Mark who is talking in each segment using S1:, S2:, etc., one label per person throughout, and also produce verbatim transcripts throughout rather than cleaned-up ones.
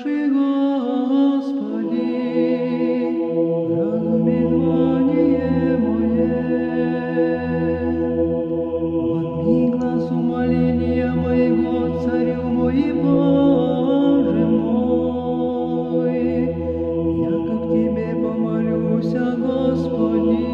S1: наши, Господи, разуми звание мое. Возьми глаз умоления моего, царю мой и Боже мой, яко к Тебе помолюся, Господи.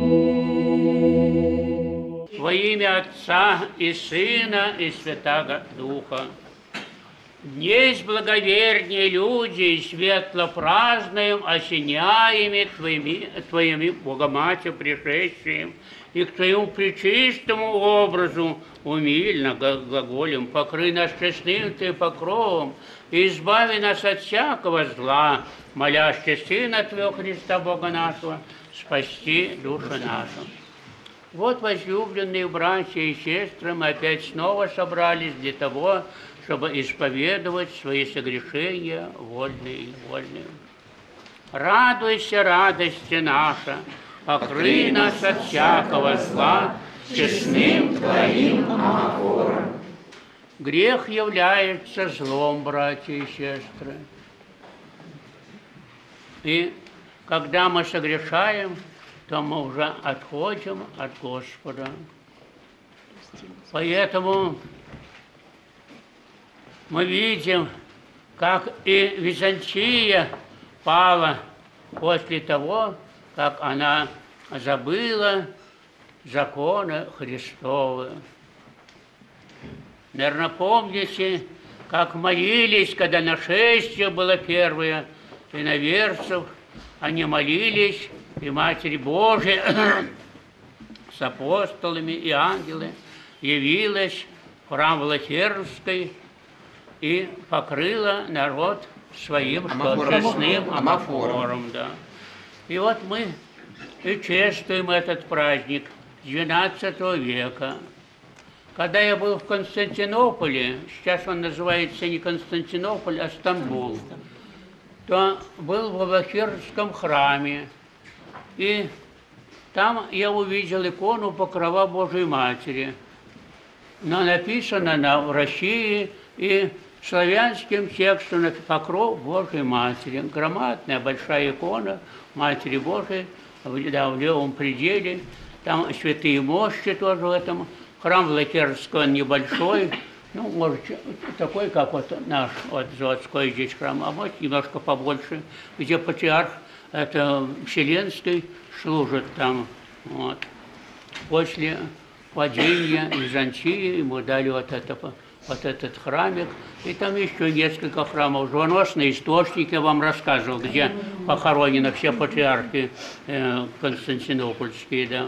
S2: Во имя Отца и Сына и Святаго Духа. Днесь благовернее люди и светло празднуем, осеняеми Твоими, Твоими Богоматерью пришедшим, и к Твоему пречистому образу умильно глаголем, покрый нас честным Ты покровом, и избави нас от всякого зла, молящий Сына Твоего Христа Бога нашего, спасти душу нашу. Вот, возлюбленные братья и сестры, мы опять снова собрались для того, чтобы исповедовать свои согрешения, вольные и невольные. Радуйся, радости наша, покрый нас от всякого зла честным Твоим амофором. Грех является злом, братья и сестры. И когда мы согрешаем, то мы уже отходим от Господа. Поэтому мы видим, как и Византия пала после того, как она забыла законы Христовы. Наверное, помните, как молились, когда нашествие было первое, иноверцев, они молились, и Матерь Божия с апостолами и ангелами явилась в храм Влатернской и покрыла народ своим честным амофором. Да. И вот мы и чествуем этот праздник двенадцатого века. Когда я был в Константинополе, сейчас он называется не Константинополь, а Стамбул, то был в Влатернском храме. И там я увидел икону Покрова Божией Матери. Но написано она в России и славянским текстом Покров Божией Матери. Громадная большая икона Матери Божией, да, в левом пределе. Там святые мощи тоже в этом. Храм Влатернский небольшой, ну, может, такой, как вот наш вот заводской здесь храм, а может, немножко побольше, где патриарх это Вселенский служит там. Вот. После падения Византии ему дали вот, это, вот этот храмик. И там еще несколько храмов. Звоносный источник, я вам рассказывал, где похоронены все патриархи э, константинопольские. Да.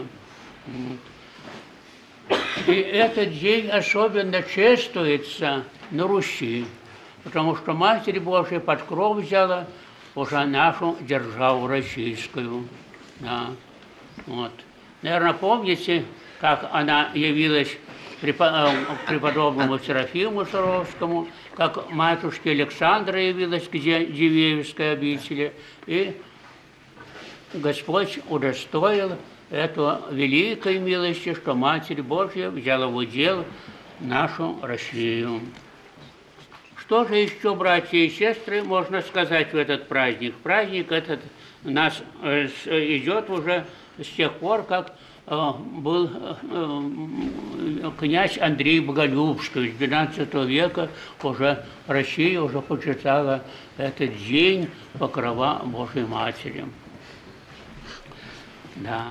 S2: Вот. И этот день особенно чествуется на Руси, потому что Матерь Божия под кров взяла уже нашу державу российскую. Да. Вот. Наверное, помните, как она явилась к преподобному Серафиму Саровскому, как матушке Александра явилась к Дивеевской обители, и Господь удостоил эту великой милости, что Матерь Божья взяла в удел нашу Россию. Что же еще, братья и сестры, можно сказать в этот праздник? Праздник этот у нас идет уже с тех пор, как был князь Андрей Боголюбский. С двенадцатого века уже Россия уже почитала этот день Покрова Божией Матери. Да.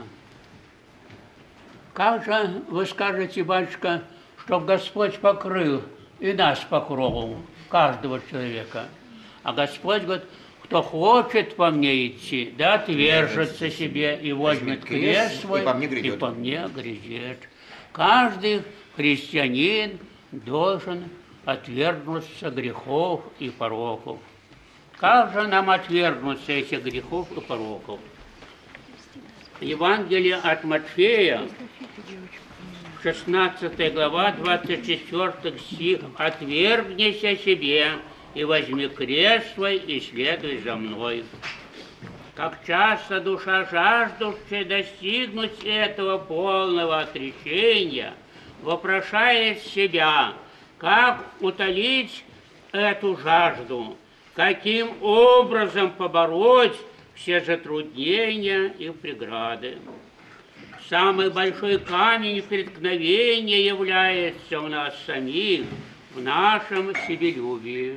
S2: Как же вы скажете, батюшка, чтоб Господь покрыл и нас покровом, каждого человека? А Господь говорит, кто хочет по мне идти, да отвержется себе и возьмет крест свой, и по мне грядет. И по мне грядет. Каждый христианин должен отвергнуться грехов и пороков. Как же нам отвергнуться этих грехов и пороков? Евангелие от Матфея, шестнадцатая глава, двадцать четвёртый стих. «Отвергнися себе и возьми крест свой и следуй за мной». Как часто душа, жаждущая достигнуть этого полного отречения, вопрошает себя, как утолить эту жажду. каким образом побороть все затруднения и преграды. Самый большой камень преткновения является у нас самих, в нашем себелюбии.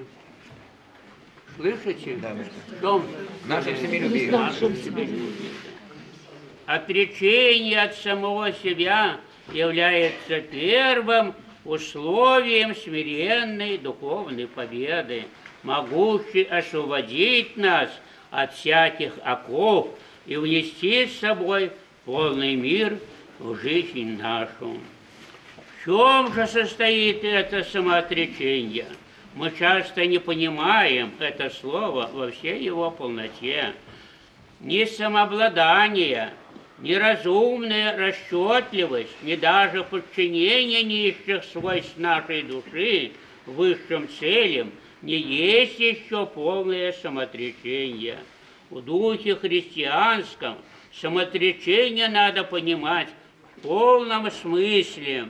S2: Слышите?
S3: Да,
S2: в чем?
S3: В нашем себелюбии.
S2: В нашем себелюбии. Отречение от самого себя является первым условием смиренной духовной победы, могущей освободить нас от всяких оков и внести с собой полный мир в жизнь нашу. В чем же состоит это самоотречение? Мы часто не понимаем это слово во всей его полноте. Ни самообладание, ни разумная расчетливость, ни даже подчинение низших свойств нашей души высшим целям не есть еще полное самоотречение. В духе христианском самоотречение надо понимать в полном смысле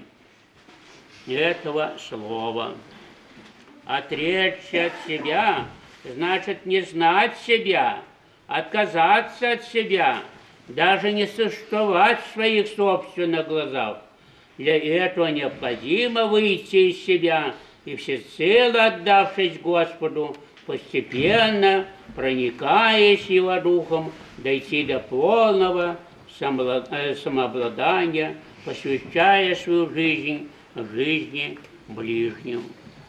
S2: этого слова. Отречься от себя значит не знать себя, отказаться от себя, даже не существовать в своих собственных глазах. Для этого необходимо выйти из себя и всецело отдавшись Господу, постепенно, проникаясь Его Духом, дойти до полного самообладания, посвящая свою жизнь жизни ближним.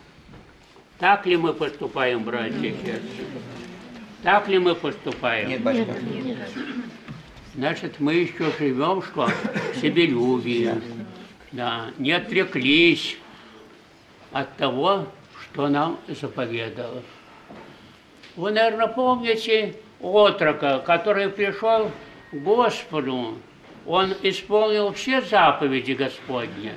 S2: Так ли мы поступаем, братья и сестры? Так ли мы поступаем?
S3: Нет, батюшка.
S2: Значит, мы еще живем что? В себелюбии. Да, не отреклись от того, что нам заповедало. Вы, наверное, помните отрока, который пришел к Господу. Он исполнил все заповеди Господни.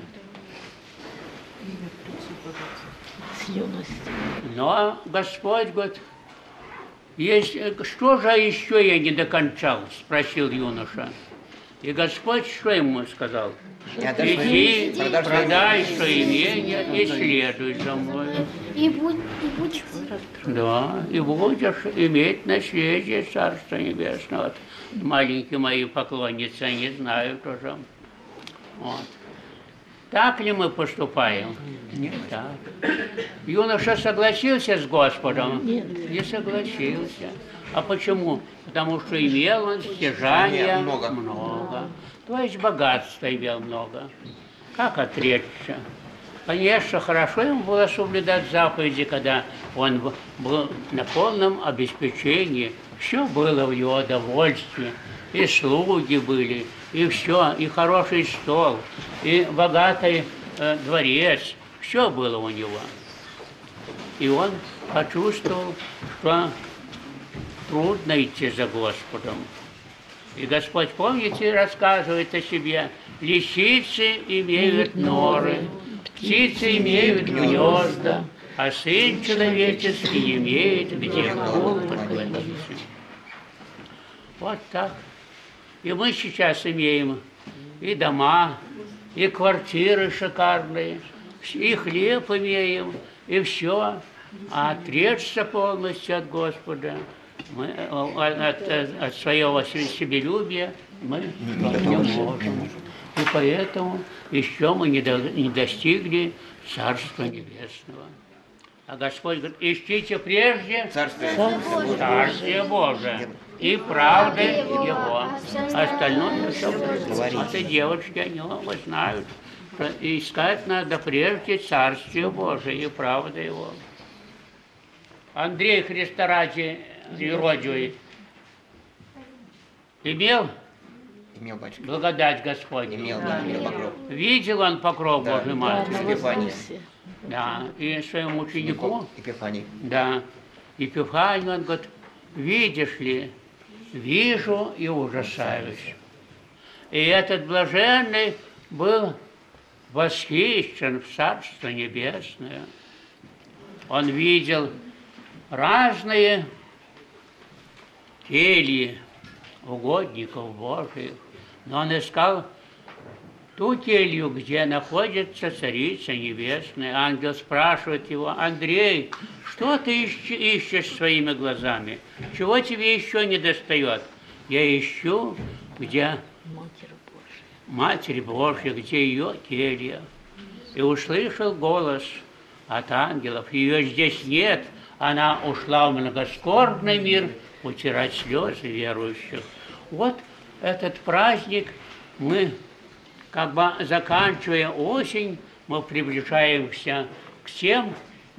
S2: Но Господь говорит, есть, что же еще я не докончал, спросил юноша. И Господь что ему сказал? Иди, продай что имение и следуй за мной.
S4: И будь, и будь.
S2: Да, и будешь иметь наследие Царства Небесного. Вот. Маленькие мои поклонницы, они знают уже. Вот. Так ли мы поступаем? Не так. Юноша согласился с Господом? Нет. Не согласился. А почему? Потому что имел он стяжания много. много. То есть богатства имел много. Как отречься? Конечно, хорошо ему было соблюдать заповеди, когда он был на полном обеспечении. Все было в его довольстве. И слуги были, и все, и хороший стол, и богатый э, дворец. Все было у него. И он почувствовал, что трудно идти за Господом. И Господь, помните, рассказывает о себе. Лисицы имеют норы, птицы имеют гнезда, а Сын Человеческий имеет где Бог поклониться. Вот так. И мы сейчас имеем и дома, и квартиры шикарные, и хлеб имеем, и все. А отречься полностью от Господа, мы, от, от, от своего себелюбия мы не можем. И поэтому еще мы не, до, не достигли Царства Небесного. А Господь говорит, ищите прежде
S3: Царствие,
S2: Царствие Божие и правды Его. Остальное все вот и девочки, они оба знают, что искать надо прежде Царствие Божие и правды Его. Андрей Христа ради Иродию имел?
S3: Имел, батюшка.
S2: Благодать Господня.
S3: Имел, да, имел покров.
S2: Видел он покров
S3: Да.
S2: Божий Матери?
S3: Епифания.
S2: Да, и своему ученику,
S3: Епифаний.
S2: да, Епифанию, он говорит, видишь ли, вижу и ужасаюсь. И этот блаженный был восхищен в Царство Небесное. Он видел разные кельи угодников Божиих, но он искал ту келью, где находится Царица Небесная. Ангел спрашивает его: Андрей, что ты ищ- ищешь своими глазами? Чего тебе еще не достает? Я ищу, где Матерь Божья, где ее келья. И услышал голос от ангелов: ее здесь нет, она ушла в многоскорбный мир утирать слезы верующих. Вот этот праздник мы, как бы заканчивая осень, мы приближаемся к тем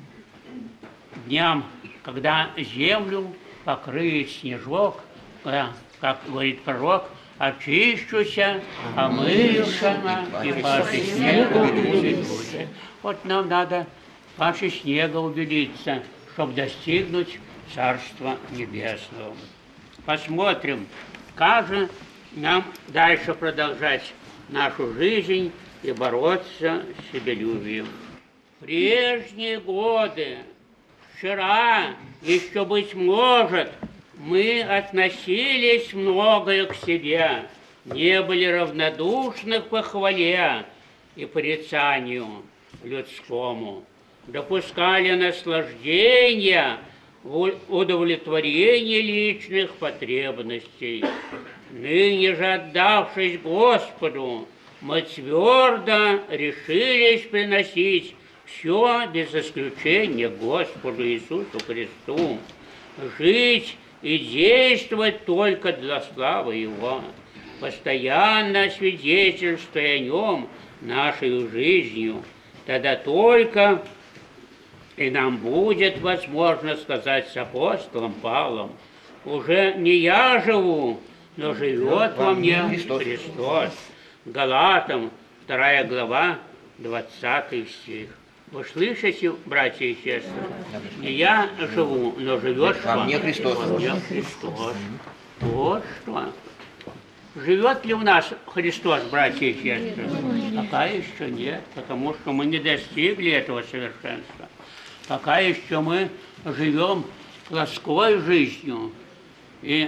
S2: дням, когда землю покрыет снежок, когда, как говорит пророк, очищуся, омыюся и паши снега убелит будет. Вот нам надо паши снега убелиться, чтобы достигнуть Царства Небесного. Посмотрим, как же нам дальше продолжать нашу жизнь и бороться с себелюбием. Прежние годы, вчера, еще, быть может, мы относились многое к себе, не были равнодушны к похвале и порицанию людскому, допускали наслаждения в удовлетворении личных потребностей. Ныне же, отдавшись Господу, мы твердо решились приносить все без исключения Господу Иисусу Христу, жить и действовать только для славы Его, постоянно свидетельствуя о Нем нашей жизнью. Тогда только и нам будет возможно сказать с апостолом Павлом: уже не я живу, но живет во мне
S3: Христос.
S2: Христос. Галатам, вторая глава, двадцатый стих. Вы слышите, братья и сестры? Не я живу, но живет
S3: Во мне Христос.
S2: Во мне Христос. Вот что. Живет ли у нас Христос, братья и сестры? Пока еще нет, потому что мы не достигли этого совершенства. Пока еще мы живем плоской жизнью. И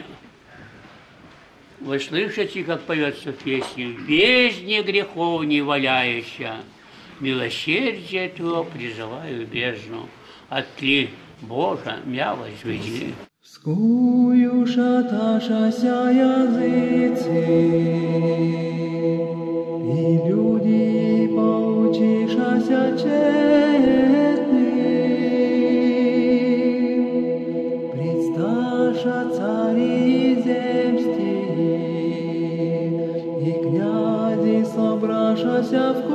S2: вы слышите, как поется в песне: «В бездне грехов не валяющая, милосердие Твое призываю бездну, отли, Боже, мя возведи».
S1: Скую шаташася языцы, и люди поучишася четны, предсташа цари земские, и князи собрашася в